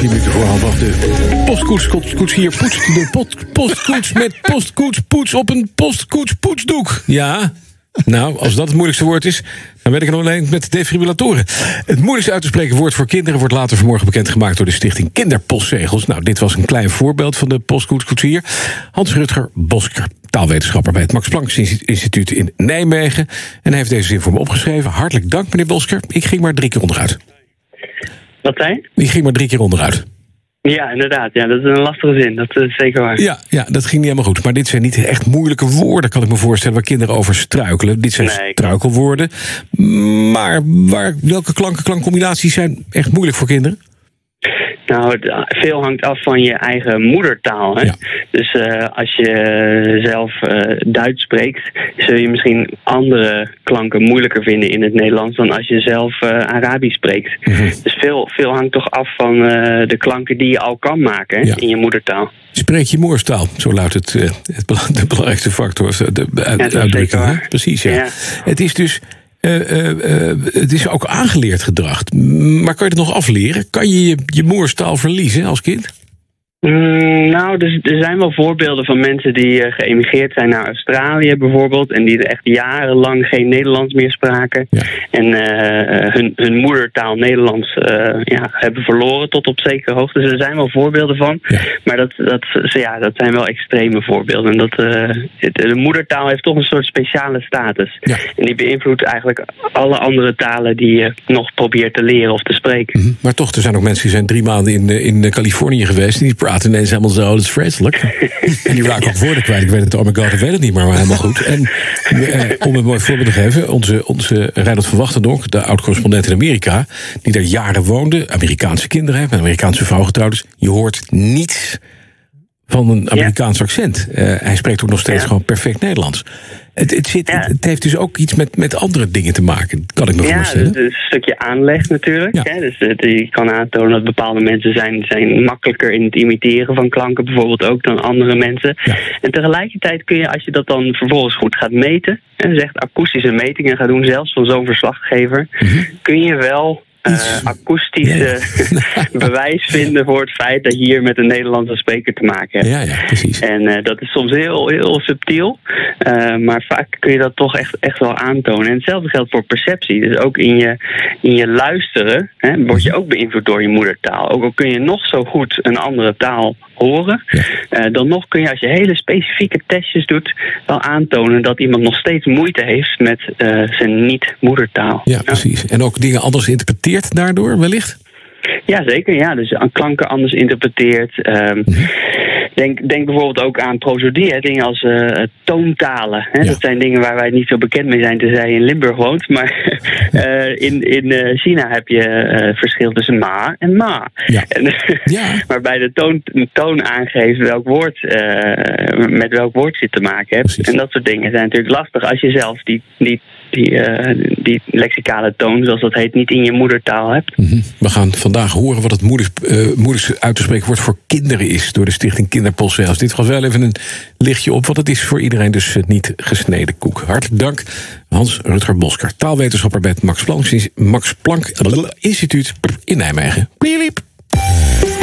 10 minuten voor 7:30. De postkoetsier poetst de postkoets met postkoetspoets op een postkoetspoetsdoek. Ja, nou, als dat het moeilijkste woord is, dan weet ik er nog alleen met defibrillatoren. Het moeilijkste uit te spreken woord voor kinderen wordt later vanmorgen bekendgemaakt door de stichting Kinderpostzegels. Nou, dit was een klein voorbeeld van de postkoetsier. Hans-Rutger Bosker, taalwetenschapper bij het Max Planck Instituut in Nijmegen. En hij heeft deze zin voor me opgeschreven. Hartelijk dank, meneer Bosker. Ik ging maar 3 keer onderuit. Wat zei? Ik ging maar 3 keer onderuit. Ja, inderdaad. Ja, dat is een lastige zin. Dat is zeker waar. Ja, dat ging niet helemaal goed. Maar dit zijn niet echt moeilijke woorden, kan ik me voorstellen, waar kinderen over struikelen. Dit zijn struikelwoorden. Maar welke klankcombinaties zijn echt moeilijk voor kinderen? Nou, veel hangt af van je eigen moedertaal. Hè? Ja. Dus als je zelf Duits spreekt, zul je misschien andere klanken moeilijker vinden in het Nederlands dan als je zelf Arabisch spreekt. Mm-hmm. Dus veel hangt toch af van de klanken die je al kan maken in je moedertaal. Spreek je moerstaal, zo luidt de belangrijkste factor. De uitdrukking. Precies, ja. Het is dus... het is ook aangeleerd gedrag. Maar kan je het nog afleren? Kan je je moerstaal verliezen als kind? Nou, er zijn wel voorbeelden van mensen die geëmigreerd zijn naar Australië bijvoorbeeld. En die er echt jarenlang geen Nederlands meer spraken. Ja. En hun moedertaal Nederlands hebben verloren tot op zekere hoogte. Dus er zijn wel voorbeelden van. Ja. Maar dat zijn wel extreme voorbeelden. En de moedertaal heeft toch een soort speciale status. Ja. En die beïnvloedt eigenlijk alle andere talen die je nog probeert te leren of te spreken. Mm-hmm. Maar toch, er zijn ook mensen die zijn 3 maanden in Californië geweest. En die praten ineens helemaal zo, dat is vreselijk. En die raken ook woorden kwijt. Ik weet het, oh my god, ik weet het niet, maar helemaal goed. En om een mooi voorbeeld te geven, onze Reinhard van Wachtendonk, de oud-correspondent in Amerika, die daar jaren woonde, Amerikaanse kinderen heeft, met een Amerikaanse vrouw getrouwd is. Je hoort niets van een Amerikaans accent. Hij spreekt ook nog steeds gewoon perfect Nederlands. Het heeft dus ook iets met andere dingen te maken, kan ik me voorstellen. Ja, het is een stukje aanleg natuurlijk. Ja. Hè? Dus je kan aantonen dat bepaalde mensen zijn makkelijker in het imiteren van klanken bijvoorbeeld ook dan andere mensen. Ja. En tegelijkertijd kun je, als je dat dan vervolgens goed gaat meten, en zegt akoestische metingen gaat doen, zelfs van zo'n verslaggever, kun je wel akoestische bewijs vinden voor het feit dat je hier met een Nederlandse spreker te maken hebt. Ja, precies. En dat is soms heel, heel subtiel, maar vaak kun je dat toch echt wel aantonen. En hetzelfde geldt voor perceptie. Dus ook in je luisteren word je ook beïnvloed door je moedertaal. Ook al kun je nog zo goed een andere taal horen, dan nog kun je, als je hele specifieke testjes doet, wel aantonen dat iemand nog steeds moeite heeft met zijn niet-moedertaal. Ja, precies. En ook dingen anders interpreteren daardoor wellicht? Ja, zeker. Ja. Dus klanken anders interpreteert. Denk bijvoorbeeld ook aan prosodie, dingen als toontalen. Hè? Ja. Dat zijn dingen waar wij niet zo bekend mee zijn, tenzij je in Limburg woont. Maar in China heb je verschil tussen ma en ma. Ja. Waarbij de toon aangeeft welk woord met welk woord je te maken hebt. Precies. En dat soort dingen zijn natuurlijk lastig als je zelf die lexicale toon, zoals dat heet, niet in je moedertaal hebt. Mm-hmm. We gaan vandaag horen wat het moeilijkste uit te spreken woord voor kinderen is door de stichting Kinderpostzegels. Dit gaat wel even een lichtje op, want het is voor iedereen dus niet gesneden koek. Hartelijk dank, Hans-Rutger Bosker, taalwetenschapper bij het Max Planck Instituut in Nijmegen. Bliep.